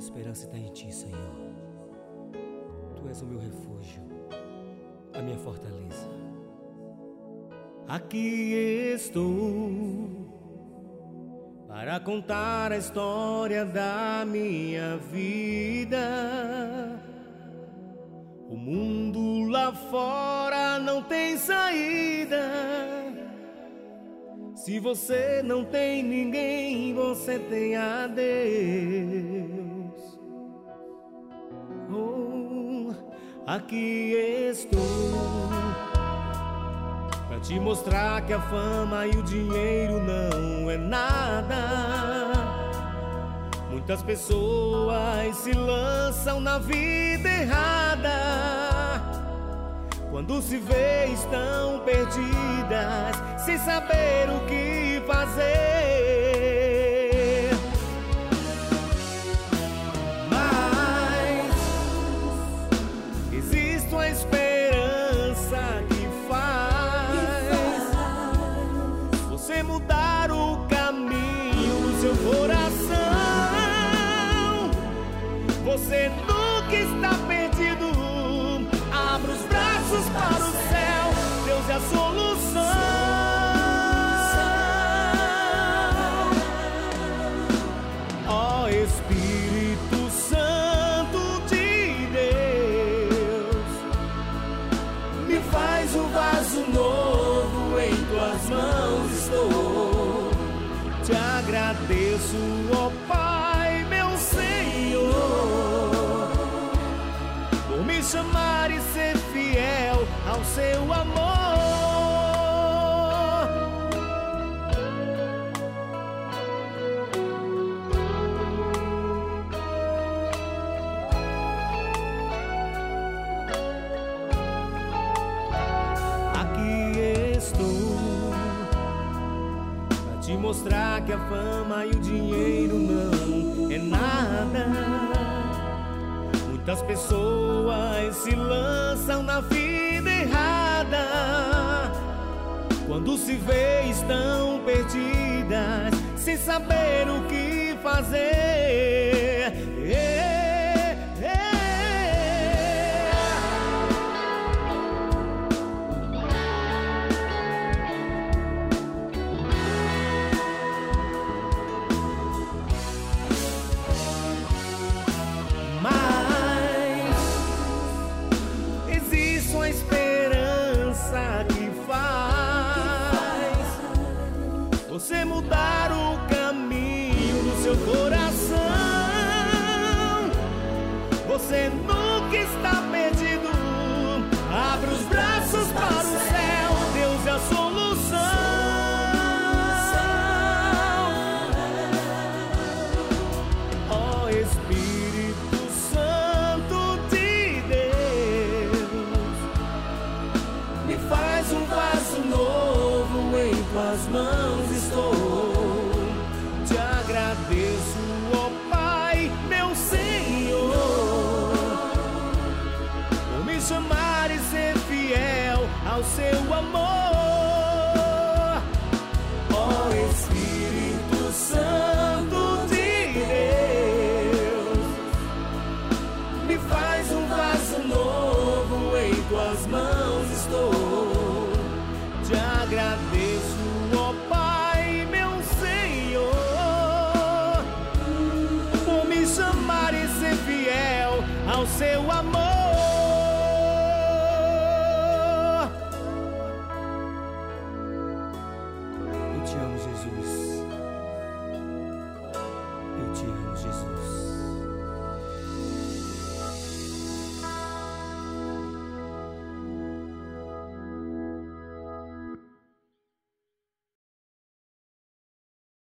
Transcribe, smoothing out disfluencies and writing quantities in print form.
esperança está em Ti, Senhor. Tu és o meu refúgio, a minha fortaleza. Aqui estou para contar a história da minha vida. O mundo lá fora não tem saída. Se você não tem ninguém, você tem a Deus. Oh, aqui estou pra te mostrar que a fama e o dinheiro não é nada. Muitas pessoas se lançam na vida errada. Quando se vê, estão perdidas, sem saber o que fazer. Mas existe uma esperança que faz você mudar o caminho do seu coração. Você nunca está perdido. Abra os braços para o céu, Deus é a solução. Ó Espírito Santo de Deus, me faz um vaso novo, em tuas mãos estou. Te agradeço, ó Pai, meu Senhor, por me chamar e ser fiel ao seu amor. Aqui estou pra te mostrar que a fama e o dinheiro não é nada. Muitas pessoas se lançam na vida errada. Quando se vê, estão perdidas, sem saber o que fazer. Uma esperança que faz você mudar o caminho do seu coração. Você nunca está perdido. Abra os braços para o céu, Deus é a solução. Ó Espírito Santo de Deus, me faz um vaso novo, em tuas mãos estou. Te agradeço, ó Pai, meu Senhor, por me chamar e ser fiel ao seu amor. Ó Espírito Santo de Deus, me faz um vaso novo, em tuas mãos estou. Te agradeço, ó Pai, meu Senhor, por me chamar e ser fiel ao seu amor. Eu te amo, Jesus. Eu te amo, Jesus.